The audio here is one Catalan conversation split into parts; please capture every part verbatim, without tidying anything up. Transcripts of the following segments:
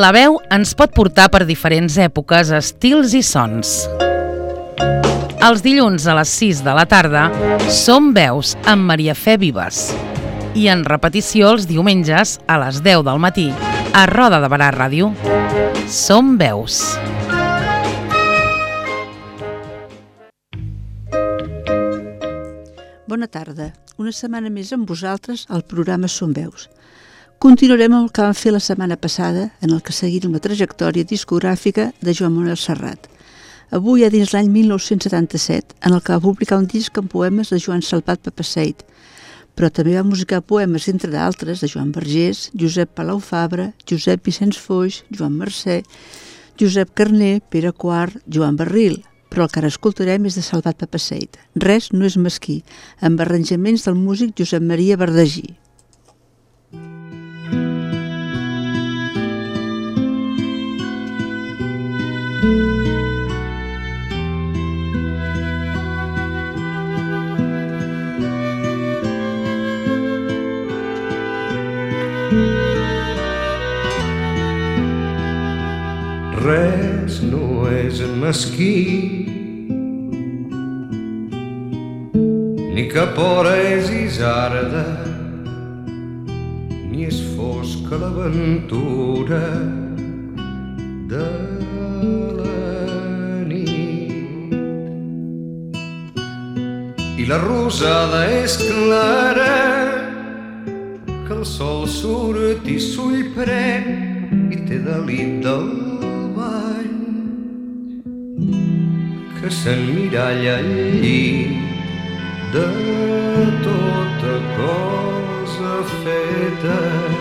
La veu ens pot portar per diferents èpoques, estils i sons. Els dilluns a les sis de la tarda Som Veus amb Maria Fe Vives i en repetició els diumenges a les deu del matí a Roda de Barà Ràdio. Som Veus. Bona tarda. Una setmana més amb vosaltres al programa Som Veus. Continuarem amb el que vam fer la setmana passada, en el que seguirem la trajectòria discogràfica de Joan Manuel Serrat. Avui, a dins l'any mil nou-cents setanta-set, en el que va publicar un disc amb poemes de Joan Salvat Papasseit, però també va musicar poemes, entre d'altres, de Joan Vergés, Josep Palau Fabra, Josep Vicenç Foix, Joan Mercè, Josep Carner, Pere Quart, Joan Barril, però el que ara escoltarem és de Salvat Papasseit. Res no és mesquí, amb arranjaments del músic Josep Maria Verdagí. Res no és mesquí, ni cap hora és isarda, ni és fosca l'aventura de la nit. I la rosada és clara, que el sol surt i s'ull pren i té delit del que s'emmiralla al llit de tota cosa feta.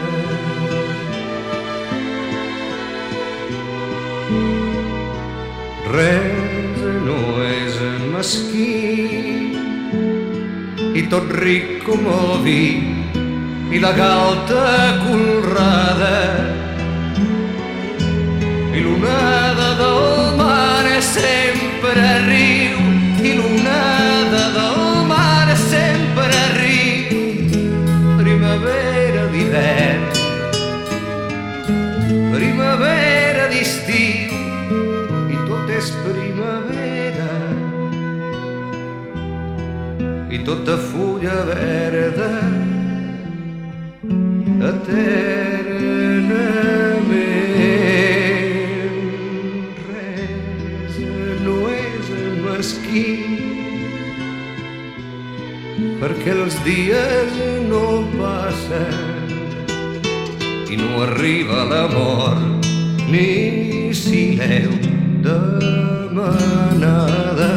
Res no és mesquí i tot ric com el vi i la galta colrada i l'onada del mar sempre riu i l'onada del mar sempre riu. Primavera d'hivern, primavera d'estiu i tot és primavera i tota fulla verda eternament. Perquè els dies no passen i no arriba la mort ni si l'heu demanada.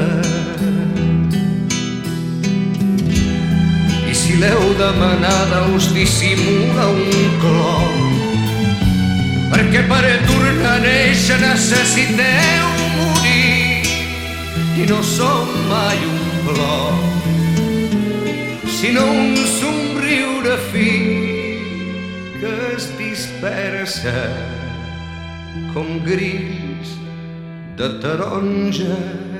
I si l'heu demanada us dissimula un clor, perquè per tornar a néixer necessiteu morir i no som mai un plor, sinó un somriure fi que es dispersa com grills de taronja.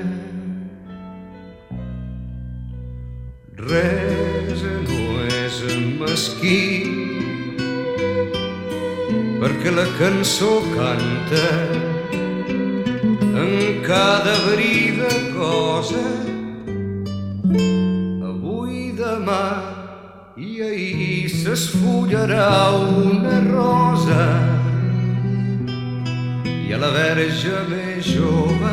Res no és mesquí, perquè la cançó canta en cada brida cosa, demà i ahir s'esfullarà una rosa i a la verge més jove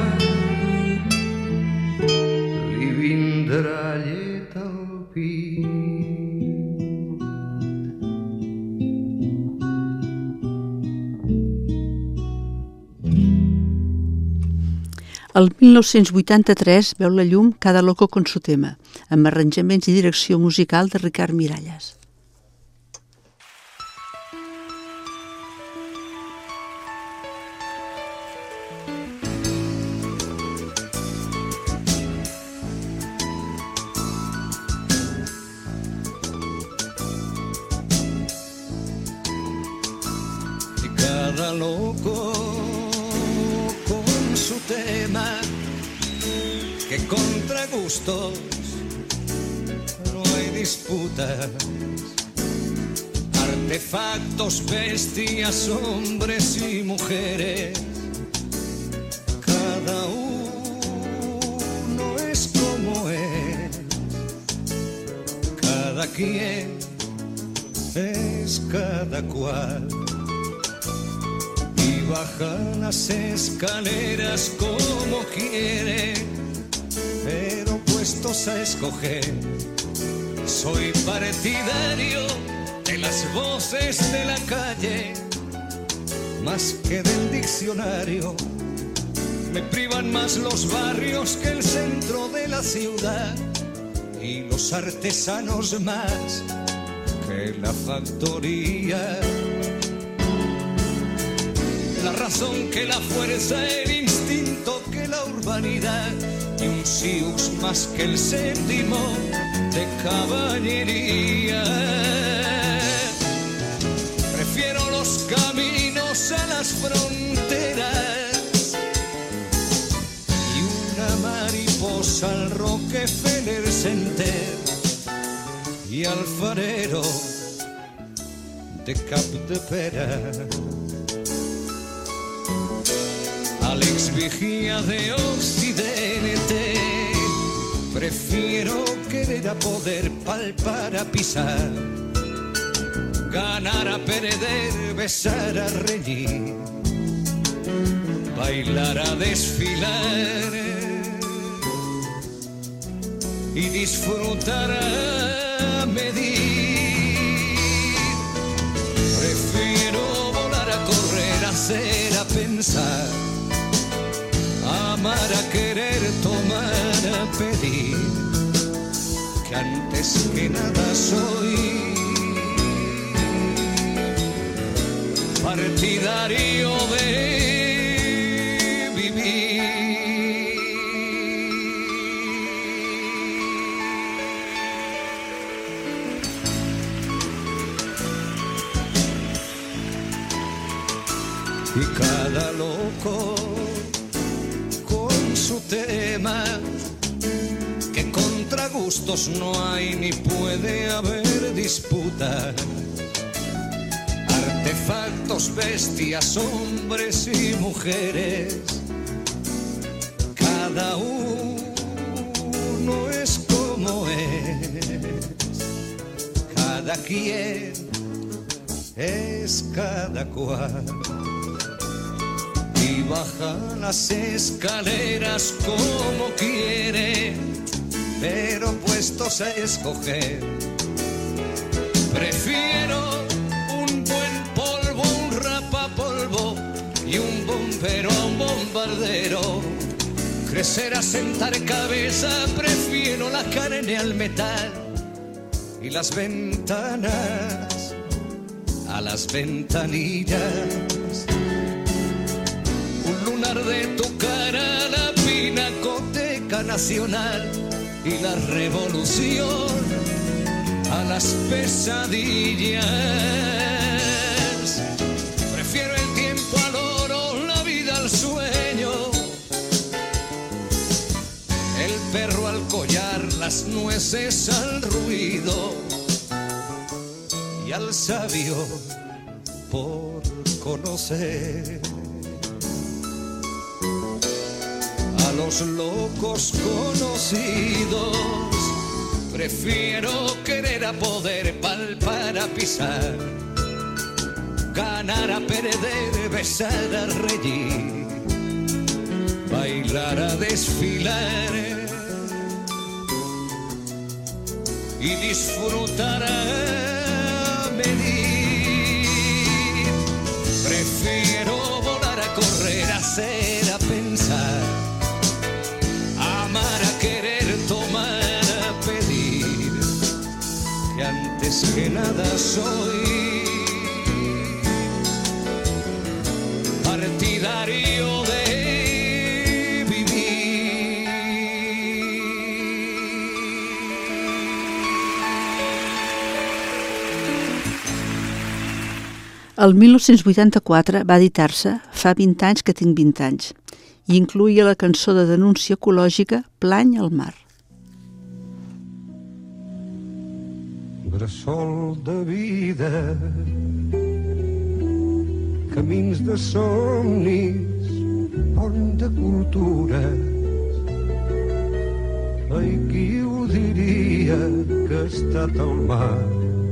li vindrà llet al pit. El mil nou-cents vuitanta-tres veu la llum Cada loco con su tema, amb arranjaments i direcció musical de Ricard Miralles. Y cada loco con su tema, que contra gustos no hay disputas, artefactos, bestias, hombres y mujeres. Cada uno es como es, cada quien es cada cual. Y baja las escaleras como quiere, pero puestos a escoger, soy partidario de las voces de la calle, más que del diccionario. Me privan más los barrios que el centro de la ciudad, y los artesanos más que la factoría. La razón que la fuerza, el instinto que la urbanidad, y un siux más que el séptimo de caballería. Prefiero los caminos a las fronteras y una mariposa al Rockefeller Center y alfarero de Cap de Pera. Al ex vigía de Occidente prefiero querer a poder, palpar a pisar, ganar a perder, besar a reñir, bailar a desfilar y disfrutar a medir. Prefiero volar a correr, hacer a pensar, amar a querer, tomar a pedir, que antes que nada soy partidario de vivir. Y cada loco su tema, que contra gustos no hay ni puede haber disputa. Artefactos, bestias, hombres y mujeres, cada uno es como es, cada quien es cada cual. Y baja las escaleras como quiere, pero puestos a escoger, prefiero un buen polvo, un rapapolvo y un bombero a un bombardero. Crecer a sentar cabeza, prefiero la carne al metal y las ventanas a las ventanillas. De tu cara, la Pinacoteca Nacional y la revolución a las pesadillas. Prefiero el tiempo al oro, la vida al sueño, el perro al collar, las nueces al ruido y al sabio por conocer. A los locos conocidos prefiero querer a poder, palpar a pisar, ganar a perder, besar a reír, bailar a desfilar y disfrutar a medir. Prefiero volar a correr, hacer a pensar, amar a querer, tomar a pedir, que antes que nada soy partidario de vivir. El mil nou-cents vuitanta-quatre va editar-se Fa vint anys que tinc vint anys i incluïa la cançó de denúncia ecològica Plany al mar. bressol de vida, camins de somnis, pont de cultures. Ai, qui ho diria que ha estat al mar?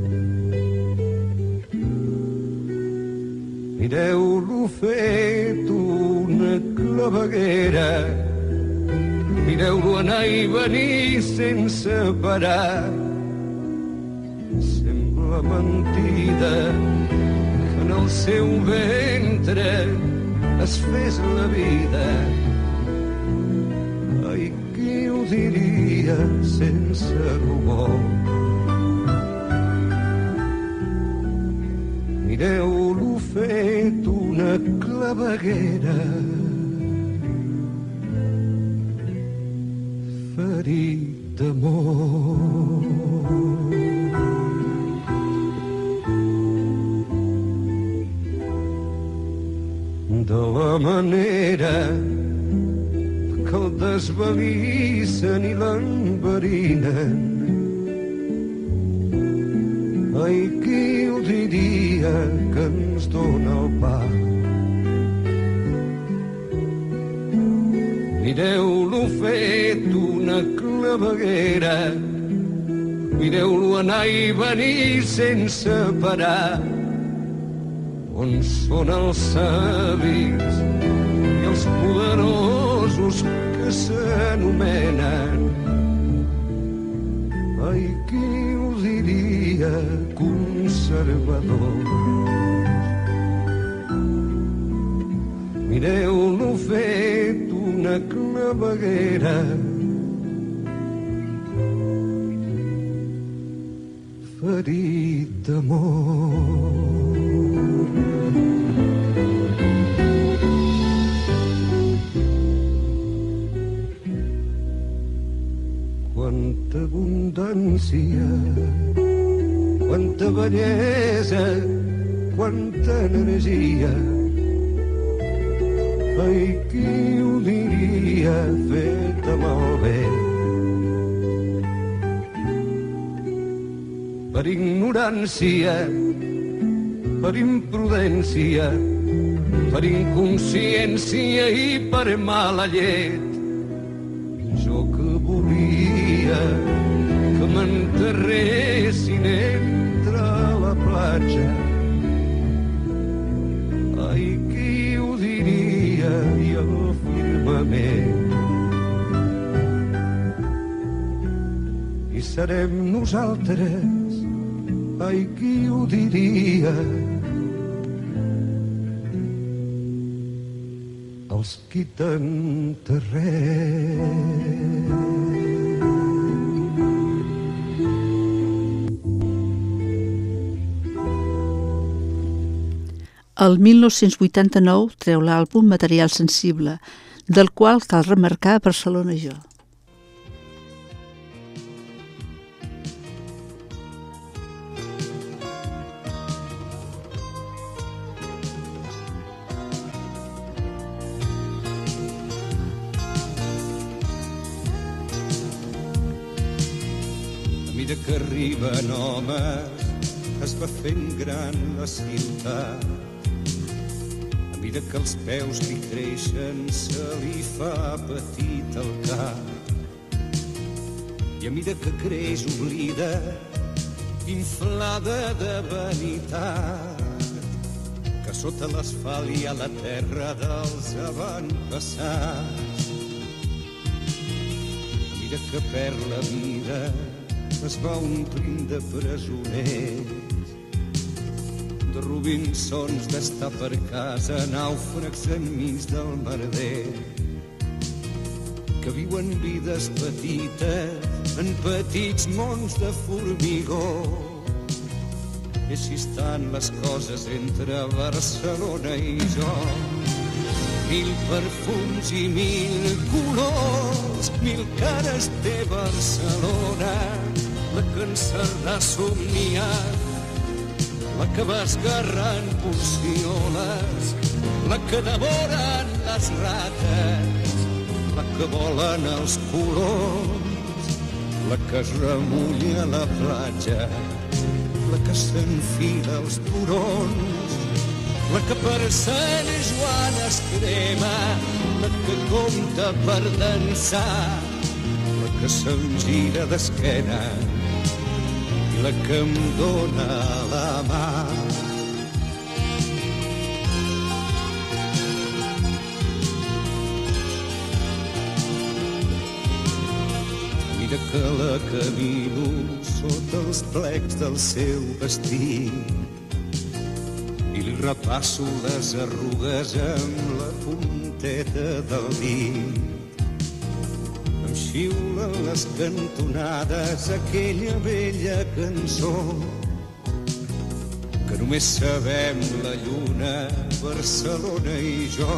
Mireu-lo fet una claveguera, mireu-lo anar i venir sense parar. Sembla mentida que en el seu ventre es fes la vida. Ai, qui ho diria sense rubor? Mireu-lo fet una claveguera, ferit d'amor. De la manera que el desvalissen i l'enverinen, ai, qui ho diria que ens dóna el pa? Mireu-lo fet una claveguera, mireu-lo anar i venir sense parar. On són els savis i els poderosos que s'anomenen? Ai, qui ho diria, conservadors? Mireu-lo fet una claveguera, ferit d'amor. Quanta abundància, quanta bellesa, quanta energia. Ai, qui ho diria feta malbé? Per ignorància, per imprudència, per inconsciència i per mala llet. Jo que volia que m'enterressin entre la platja. Ai, qui ho diria, i el firmament. I serem nosaltres, ai, qui ho diria, els qui t'enterrem. El mil nou-cents vuitanta-nou treu l'àlbum Material Sensible, del qual cal remarcar Barcelona Jo. A mesura que arriben homes es va fent gran la ciutat. A mesura que els peus li creixen se li fa petit el cap. I a mesura que creix oblida, inflada de vanitat, que sota l'asfalt hi ha la terra dels avantpassats. A mesura que perd la vida es va omplint de presoners, de Robinsons d'estar per casa, nàufrags enmig del merder, que viuen vides petites en petits mons de formigó. I així estan les coses entre Barcelona i jo. Mil perfums i mil colors, mil cares té Barcelona, la que encerrà somniat, la que va esgarrant porcioles, la que devoren les rates, la que volen els colors, la que es remulla a la platja la que s'enfila als turons, la que per Sant Joan es crema, la que compta per dansar, la que se'm gira d'esquena i la que em dóna la mà. Mira que la camino sota els plecs del seu vestit i li repasso les arrugues amb la punteta del dit. Em xiulen les cantonades aquella vella cançó que només sabem la lluna, Barcelona i jo.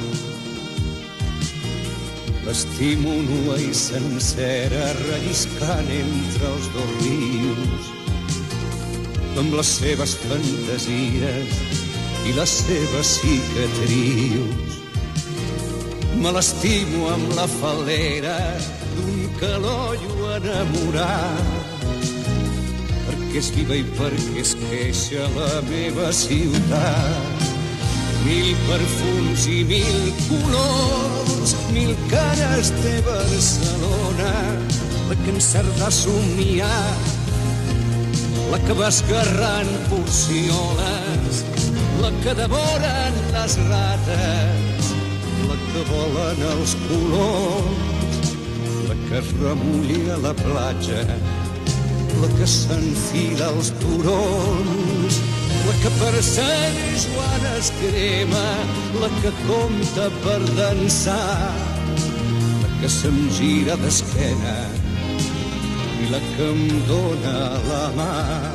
L'estimo nua i sencera, relliscant entre els dos rius, amb les seves fantasies i les seves cicatrius. Me l'estimo amb la fal·lera d'un calollo enamorat, perquè és viva i perquè es queixa la meva ciutat. Mil perfums i mil colors, mil cares té Barcelona, la que en Cerdà somniar, la que va esgarrant porcioles, la que devoren les rates, la que volen els colors, la que es remulla a la platja, la que s'enfila als turons, la que per Sant Joan es crema, la que compta per dansar, la que se'm gira d'esquena i la que em dóna la mà.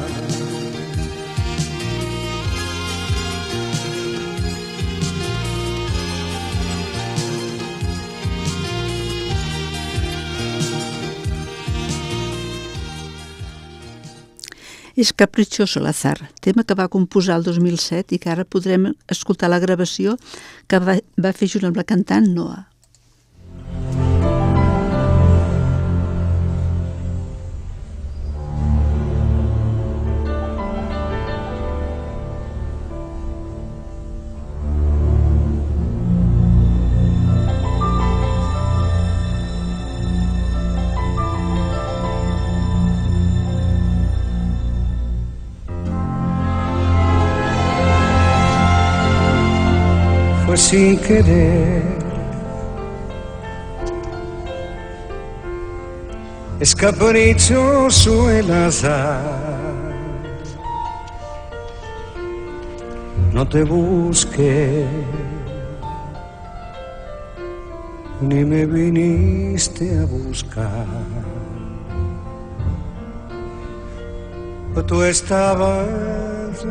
És Caprichoso l'Azar, tema que va composar el dos mil set i que ara podrem escoltar la gravació que va, va fer junt amb la cantant Noa. Fue sin querer, es caprichoso el azar, no te busqué, ni me viniste a buscar, tú estabas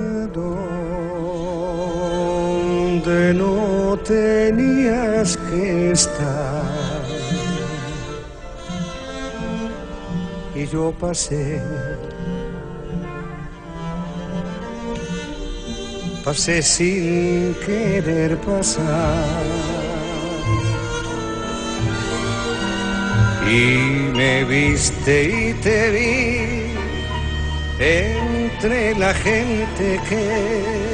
donde no tenías que estar, y yo pasé, pasé sin querer pasar, y me viste y te vi entre la gente que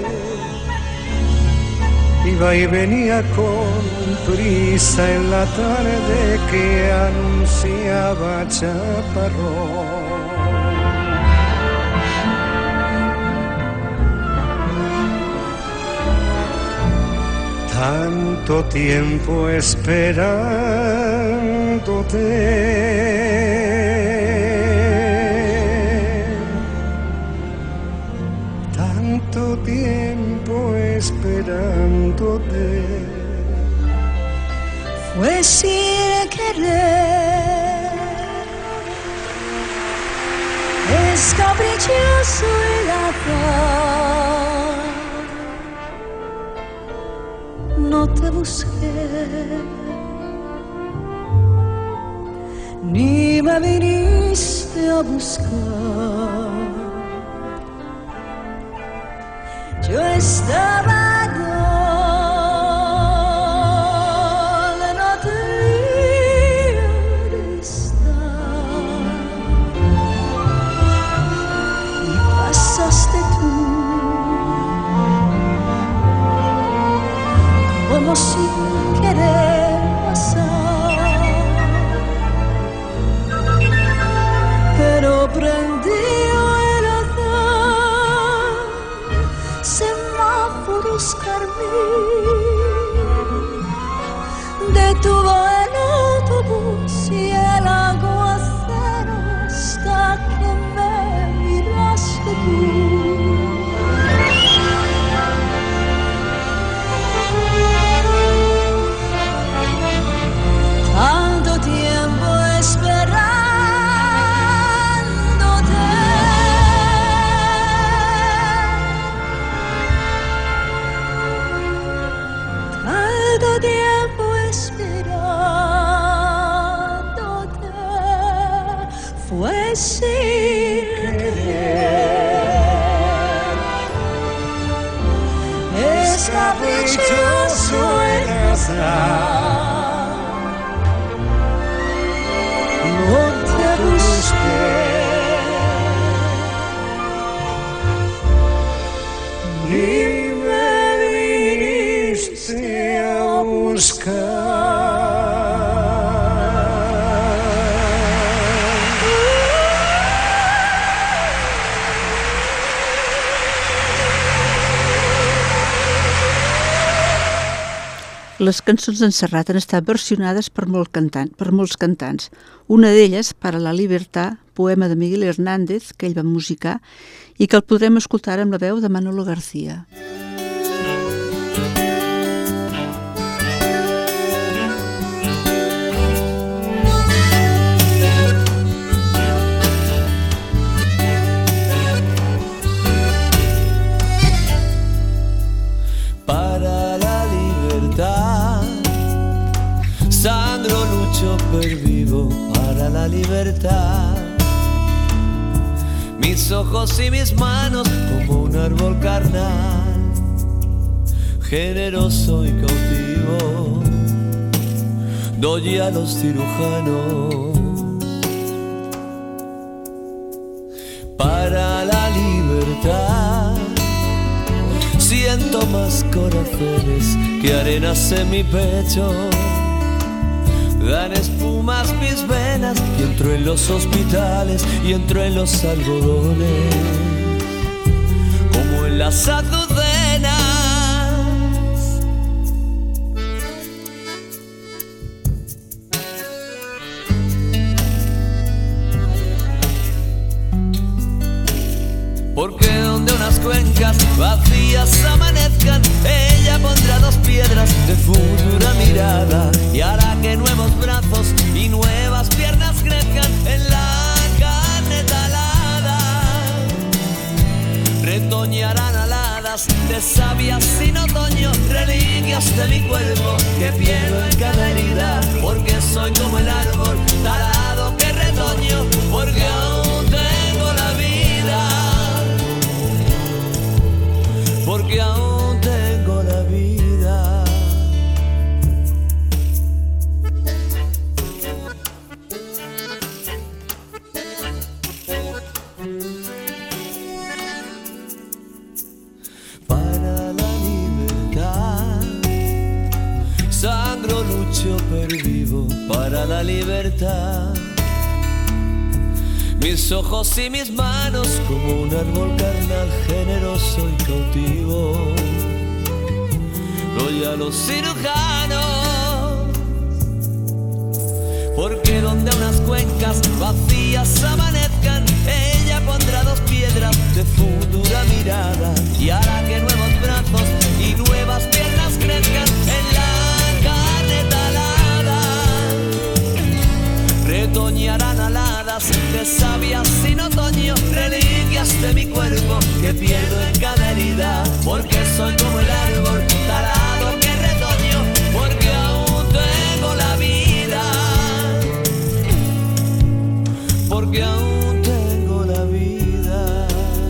iba y venía con prisa en la tarde que anunciaba chaparrón. Tanto tiempo esperándote, tanto tiempo esperándote, fue sin querer, es caprichoso el azar, no te busqué, ni me viniste a buscar. Yo estaba donde no tenía que estar, y luz carmín detuvo el autobús y el aguacero hasta que me miraste tú. Tanto tiempo esperándote, tanto tiempo esperándote, fue sin querer. Es caprichoso el azar. No te busqué, ni me viniste a buscar. Les cançons d'en Serrat han estat versionades per, molt cantant, per molts cantants. Una d'elles, Para la Libertad, poema de Miguel Hernández, que ell va musicar, i que el podrem escoltar amb la veu de Manolo García. Sangro, lucho, pervivo para la libertad. Mis ojos y mis manos como un árbol carnal, generoso y cautivo, doy a los cirujanos. Para la libertad siento más corazones que arenas en mi pecho. Dan espumas mis venas y entro en los hospitales y entro en los algodones como en las azucenas. Porque donde unas cuencas vacías amanezcan, ella pondrá dos piedras de futura mirada y hará que nuevos brazos y nuevas piernas crezcan en la carne talada. Retoñarán aladas de sabias sin otoño, reliquias de mi cuerpo que pierdo en cada herida, porque soy como el árbol talado que retoño, porque aún tengo la vida. Porque aún tengo la vida. Para la libertad sangro, lucho, pervivo para la libertad. Mis ojos y mis manos como un árbol carnal, generoso y cautivo, doy a los cirujanos. Porque donde unas cuencas vacías amanezcan, ella pondrá dos piedras de futura mirada y hará que nuevos brazos y nuevas piernas crezcan en la carne talada. Retoñarán aladas de sabias sin otoño, reliquias de mi cuerpo que pierdo en cada herida, porque soy como el árbol talado que retoño, porque aún tengo la vida, porque aún tengo la vida.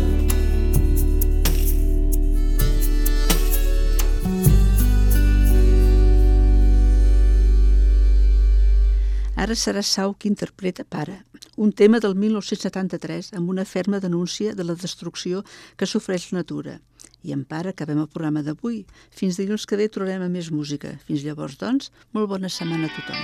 Ara serà Sau qui interpreta Para, un tema del mil nou-cents setanta-tres amb una ferma denúncia de la destrucció que sofreix la natura. I en Para acabem el programa d'avui. Fins dilluns que ve tornarem a més música. Fins llavors, doncs, molt bona setmana a tothom.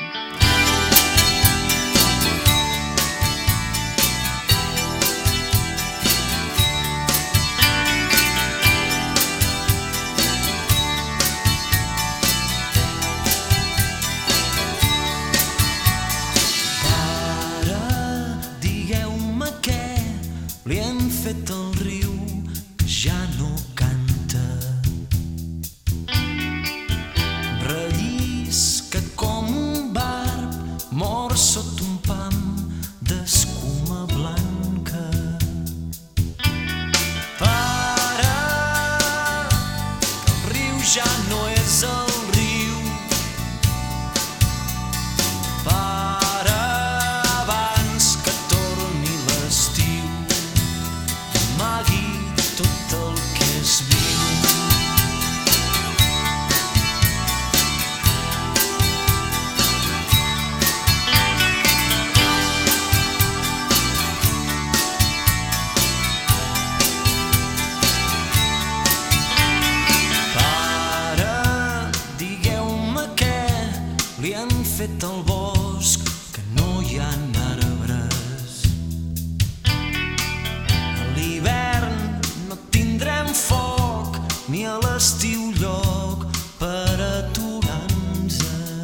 ja no és el riu. Para abans que torni l'estiu, amagui tot el que és viu. Li han fet al bosc que no hi ha arbres. A l'hivern no tindrem foc, ni a l'estiu lloc per aturar-nos.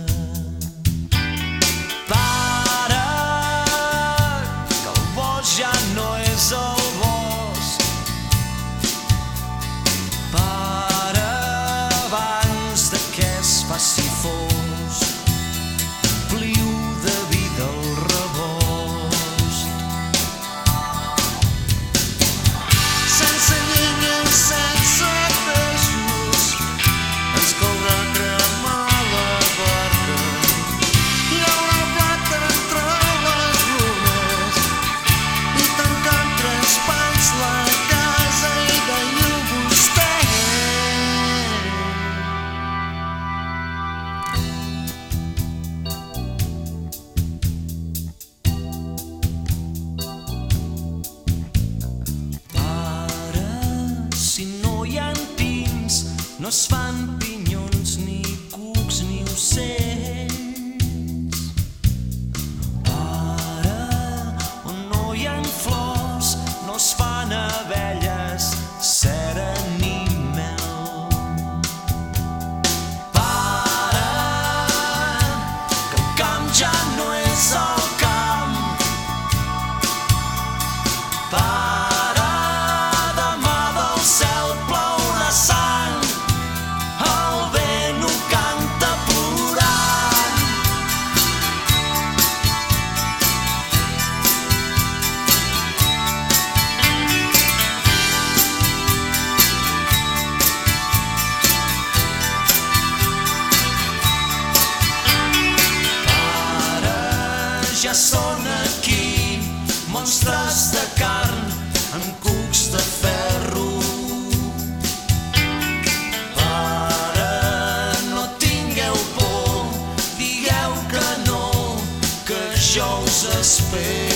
Para, que el bosc ja no és el bosc. Para abans de que es faci fosc. No es fan pinyons, ni cucs, ni ocells. Ara, on no hi ha flors, no es fan abelles, cera ni mel. Para, que el camp ja no és el camp. Para, demà del cel plourà sang. Ja són aquí monstres de carn en cucs de ferro. Para, no tingueu por, digueu que no, que jo us espero.